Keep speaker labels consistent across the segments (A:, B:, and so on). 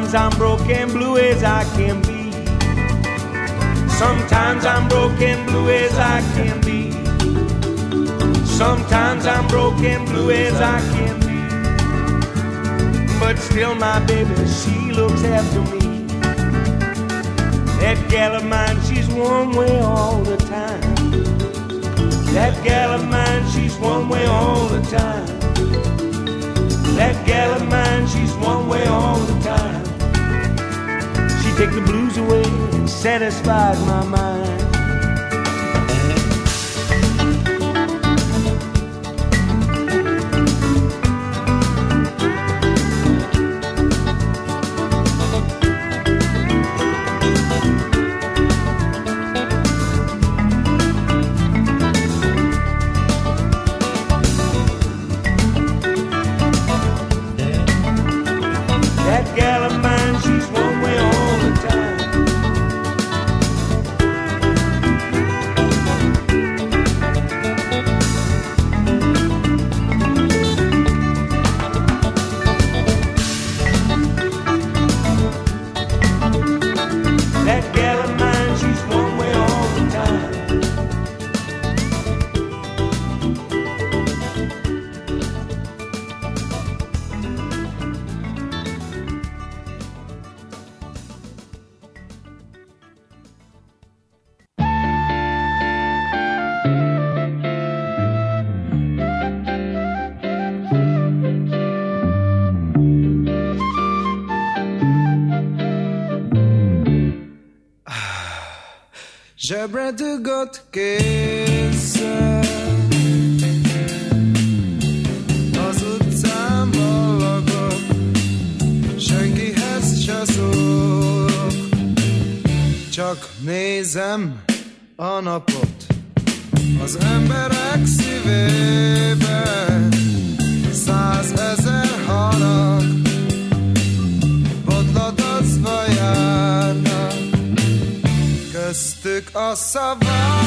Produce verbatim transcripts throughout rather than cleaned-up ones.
A: Sometimes I'm broke and blue as I can be. Sometimes I'm broke and blue as I can be. Sometimes I'm broke and blue as I can be. But still my baby, she looks after me. That gal of mine, she's one way all the time. That gal of mine, she's one way all the time. That gal of mine, she's one way all the time. She take the blues away and satisfies my mind.
B: Zsebre dugott kézzel, az utcán ballagok, senkihez se szólok, csak nézem a napot az emberek szívébe. Százezer harag bodladozva járnak, köztük a szavak.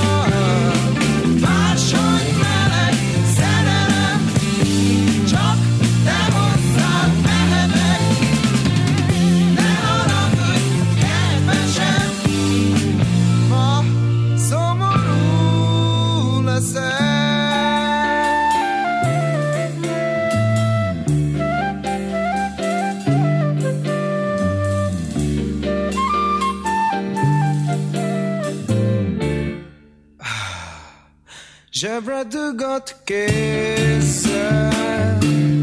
B: Máshogy meleg szerelem, csak te hozzád mehetek. Ne haragudj, kedvesem, ma szomorú leszek. Zsebre dugott kézzel,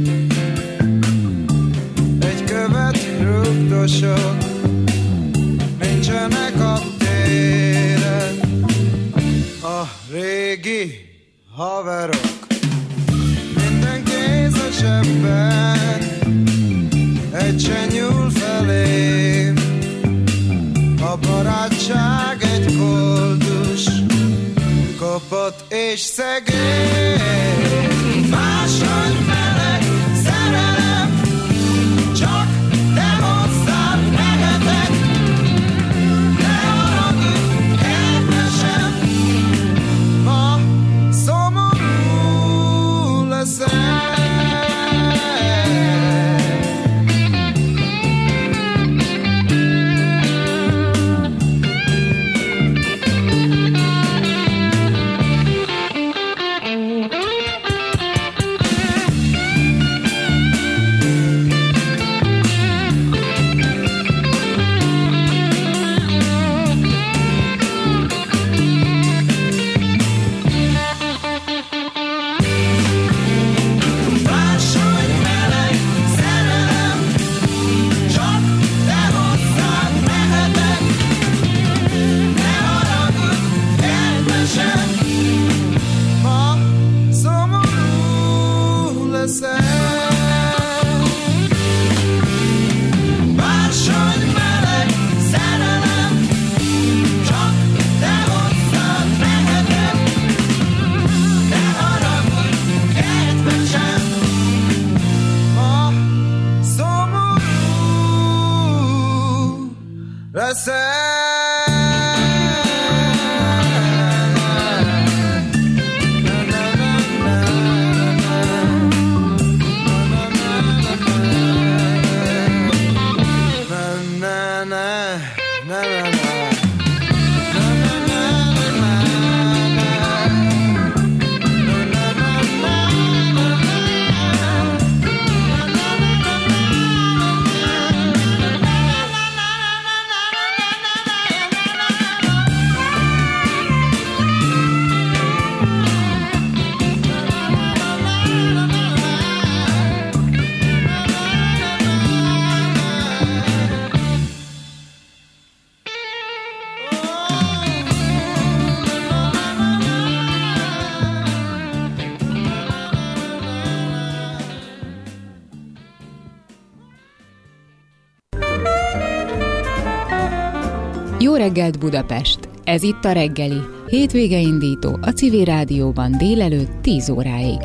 B: egy követ rugdosok, nincsenek a téren a régi haverok. Minden kéz a zsebben, egy se nyúl felém, a barátság egy koldus, kopott és szegény. Máshogy meleg szerelem, csak te hozzád mehetek. Ne haragudj, kedvesem, ma szomorú leszek.
C: reggelt Budapest! Ez itt a reggeli, hétvége indító a Civil Rádióban délelőtt tíz óráig.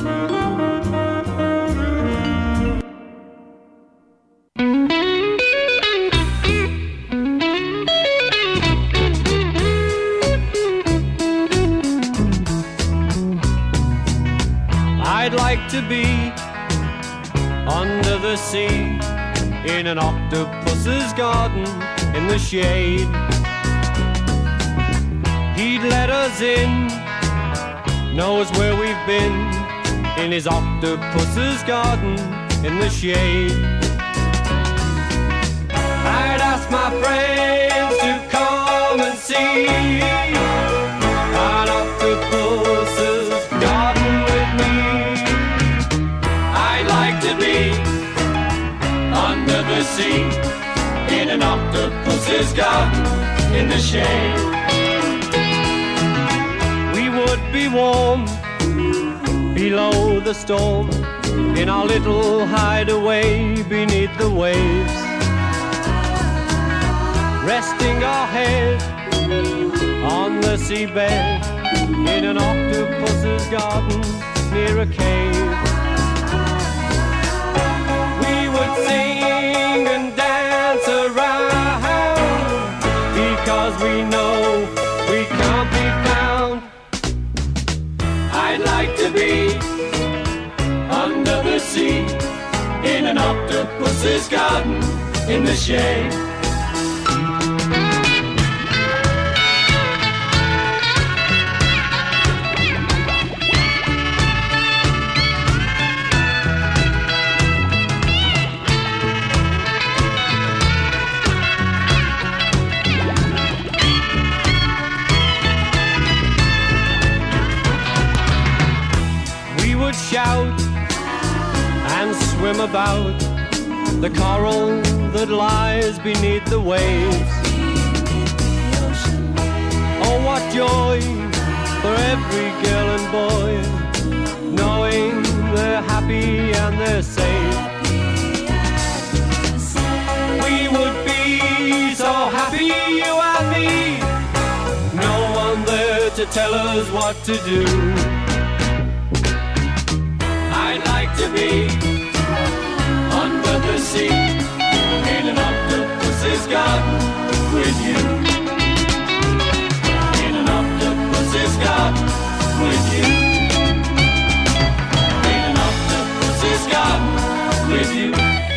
D: I'd like to be under the sea in an octopus's garden in the shade. He'd let us in, knows where we've been, in his octopus's garden in the shade. I'd ask my friends to come and see an octopus's garden with me. I'd like to be under the sea in an octopus's garden in the shade. We would be warm below the storm in our little hideaway beneath the waves, resting our head on the seabed in an octopus's garden near a cave. We would sing and dance around because we know we can't be found. I'd like to be under the sea in an octopus's garden in the shade. Shout and swim about the coral that lies beneath the waves. Oh, what joy for every girl and boy, knowing they're happy and they're safe. We would be so happy, you and me, no one there to tell us what to do. I'd like to be under the sea in an octopus's garden with you. In an octopus's garden with you. In an octopus's garden with you.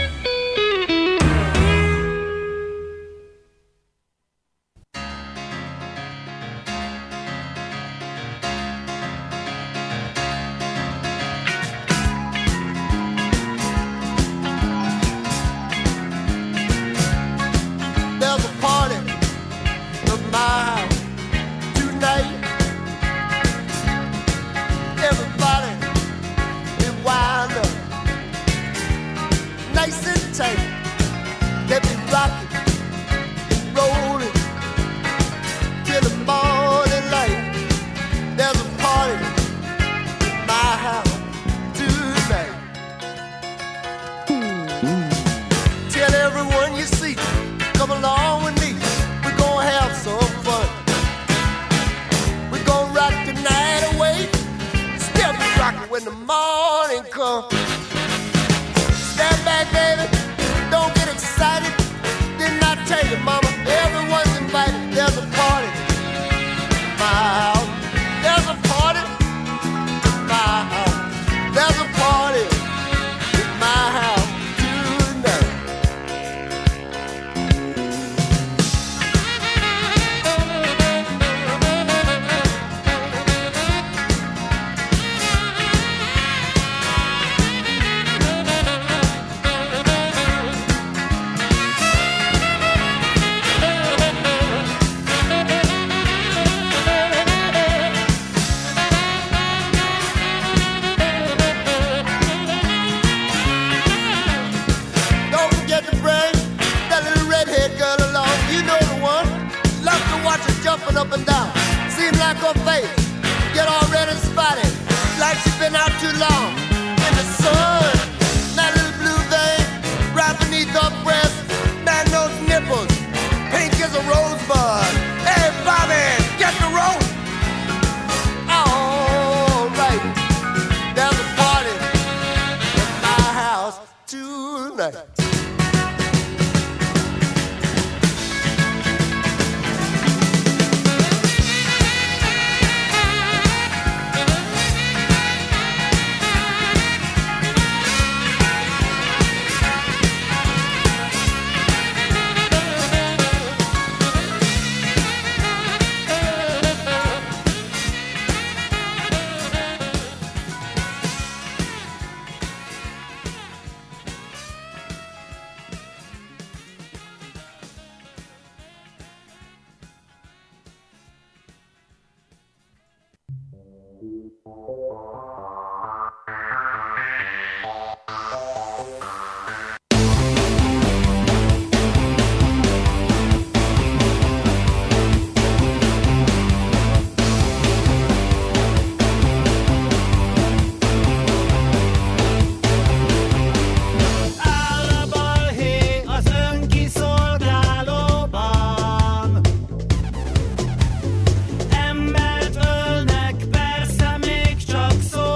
B: Up and down, seem like her face get all red and spotted, like she's been out too long in the sun. That little blue vein right beneath her breast, man, those nipples pink as a rosebud.
E: Embert ölnek, persze még csak szó.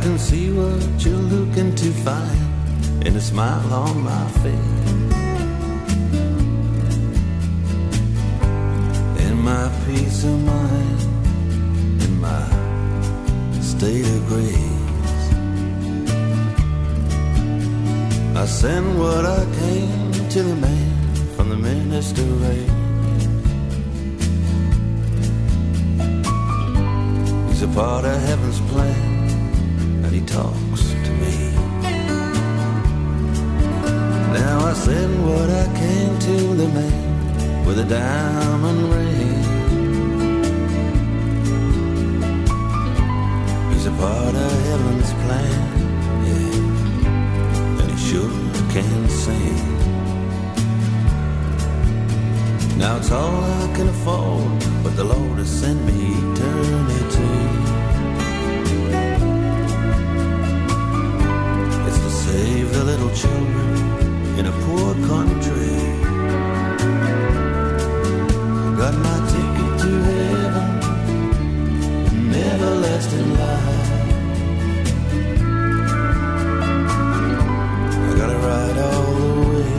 E: can see what you're looking to find in a smile on my face. In my peace of mind, in my state of grace, I send what I came to the man from the minister race. He's a part of heaven's plan, and he talks to me. Now I send what I came to the man with a diamond ring. He's a part of heaven's plan, yeah, and he sure can sing. Now it's all I can afford, but the Lord has sent me eternity. It's to save the little children in a poor country. Got my ticket to heaven, an everlasting life. I gotta ride all the way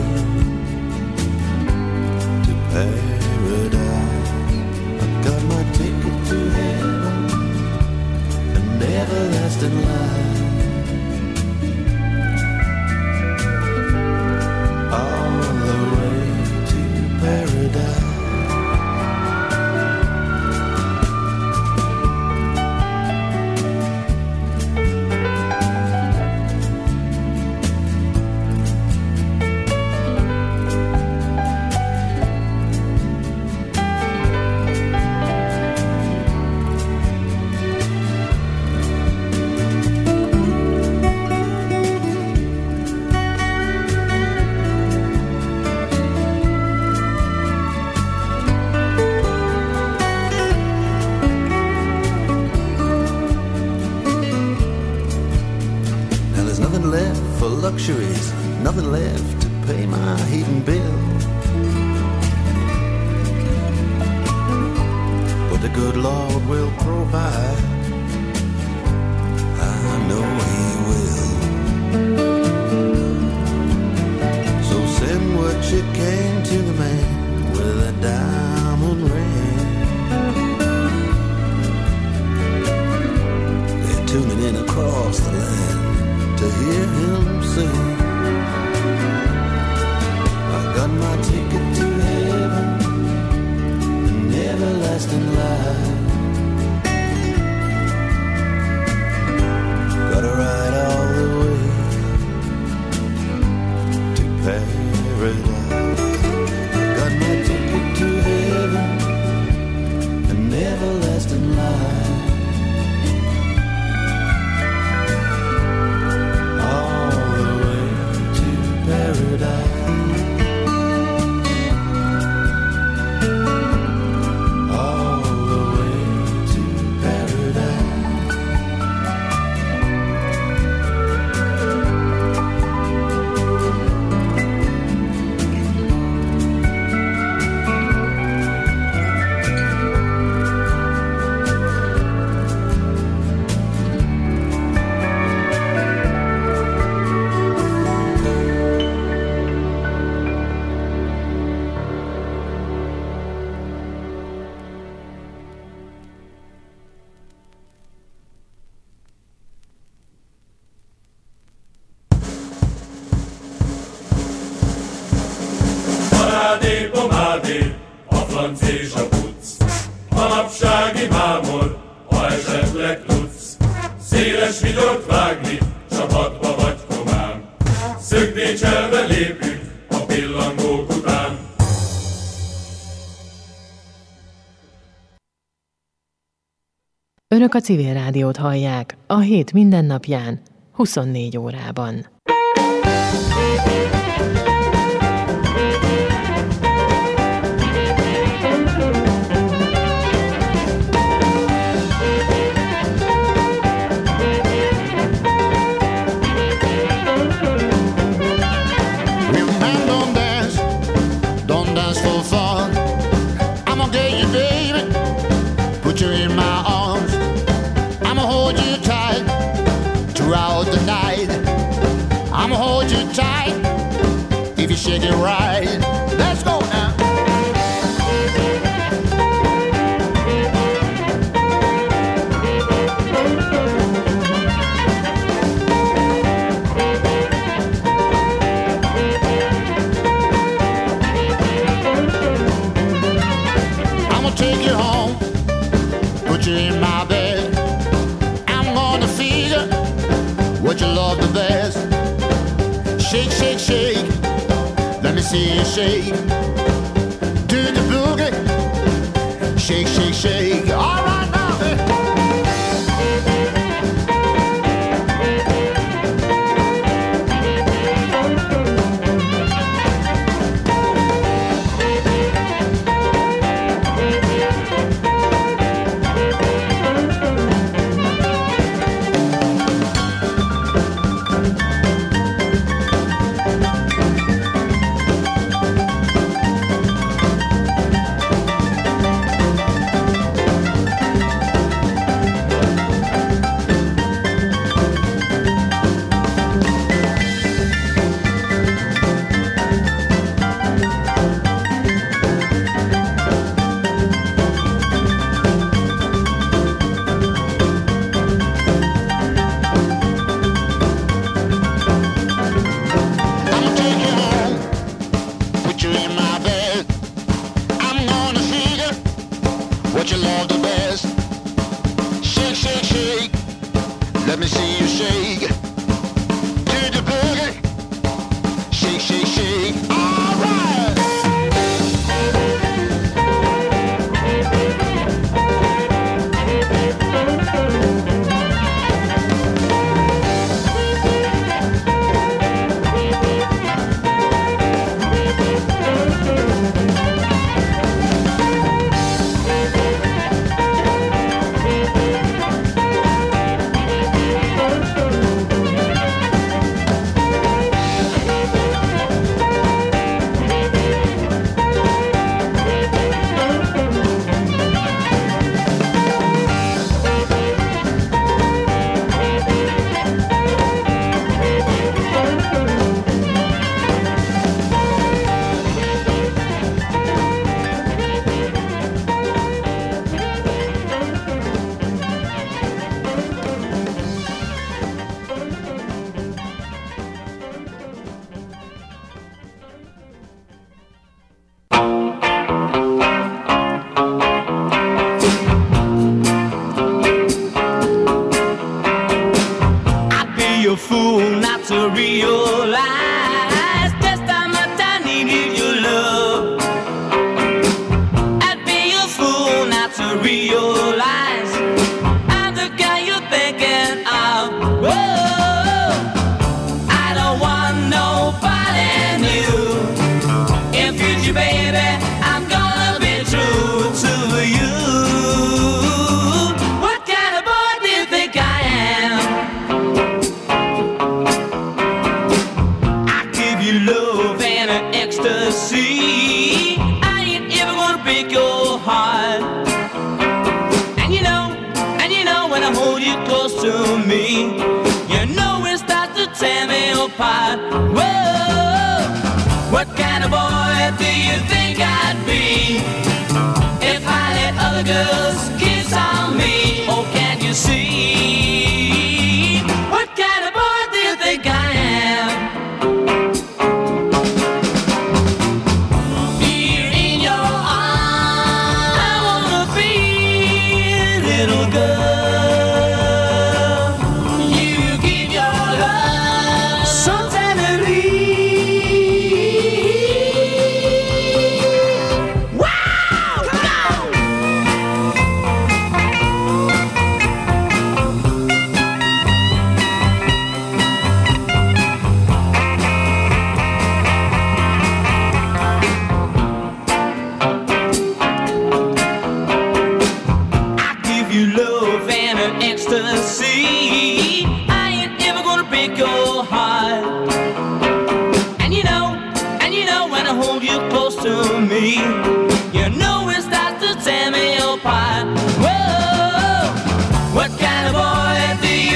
E: to paradise. I got my ticket to heaven, an everlasting life. All the way to paradise. Luxuries, nothing left to pay my heating bill. But the good Lord will provide, I know He will. So send what you came to the man with a diamond ring. They're tuning in across the land to hear him sing. I got my ticket to heaven, an everlasting life. Gotta ride all the way to paradise. Got my ticket to heaven, an everlasting life.
F: Önök a Civil Rádiót hallják a hét mindennapján, huszonnégy órában.
B: it, shake it right. Let's go now.
G: Take you home, put you in my bed. I'm gonna figure what you love the best. Shake, shake, shake, let me see you shake. Do the boogie, shake, shake, shake. All right now.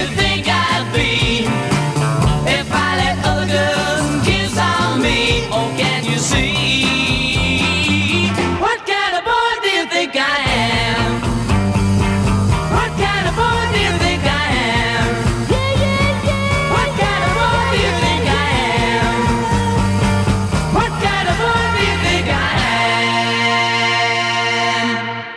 A: Oh you see. What kind of boy do you think I am? What kind of boy do you think I am? Yeah, yeah, yeah. What kind of boy do you think I am? What kind of boy do you think I am?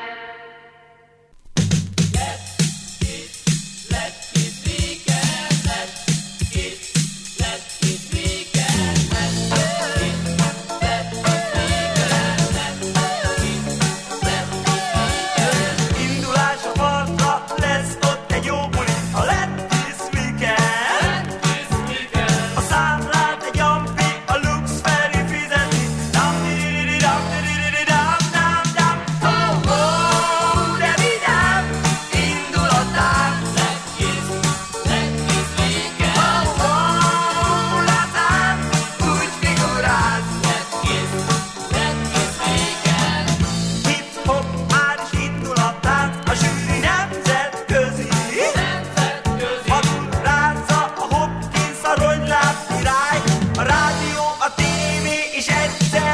A: Let's get, let's get weekend. Let's get, let's get weekend. Let's get, let's get weekend. Let's get, let's get weekend.
H: Indulás a partra, lesz ott egy jó buli, a Let This Weekend. A számlát egy ampi, a Lux felé fizeti. Dam dididi dam dididi dam dam dam. Oh oh, de vidám, indul a tánc.
A: Let's kiss, let's kiss weekend.
H: Oh oh, lazán, úgy figurálsz.
A: Let's kiss, let's kiss weekend.
H: Hip-hop, már is indul a tánc, a zsűri nemzetközi. Vadul rázza a Hopkins, a rongyláb király, a rádió, a tévé is egyszer